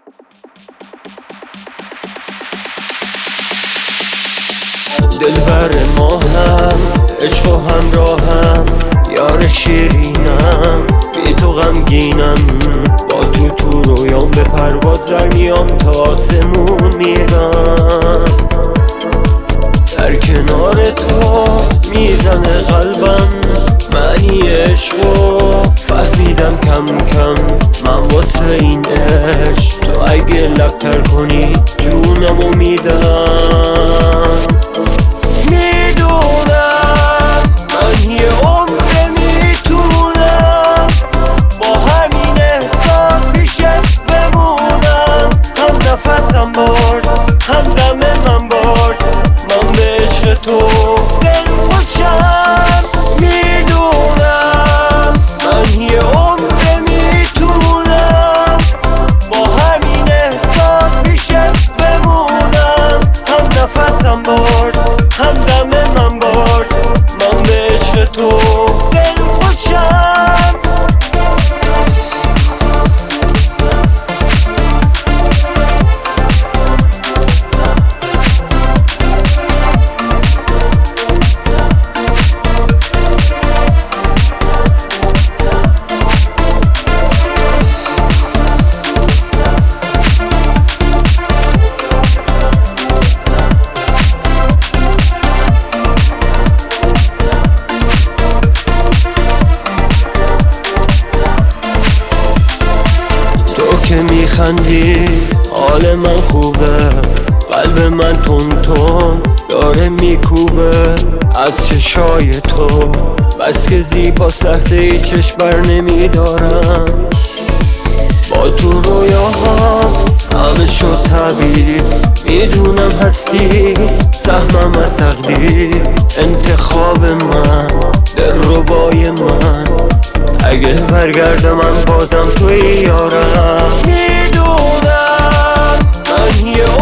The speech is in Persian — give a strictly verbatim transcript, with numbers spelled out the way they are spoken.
دلبر ماهم، عشق و همراهم، یار شیرینم، بی تو غمگینم. با تو تو رویام به پرواز در میام، تا آسمون میرم. در کنار تو میزنه قلبم معنی عشقو، فهمیدم کم کم من واسه این عشق. تو اگه لبتر کنی جونمو میدم. میدونم من یه عمر میتونم با همین احساس پیشت بمونم. هم نفسم باش، هم دم من باش، من به عشق تو دل خوشم. میدونم من یه عمر میتونم با همین احساس پیشت بمونم. هم نفسم باش، هم دم من باش، من به عشق تو دل خوشم. که میخندی حال من خوبه، قلب من تون تون داره میکوبه از چشای تو. بس که زیباست لحظه ای چشم بر نمیدارم. با تو رویاها همه شد تعبیر، میدونم هستی سهمم از تقدیر. انتخاب من دلربای من، اگه برگردم من بازم توی یارم. میدونم من یه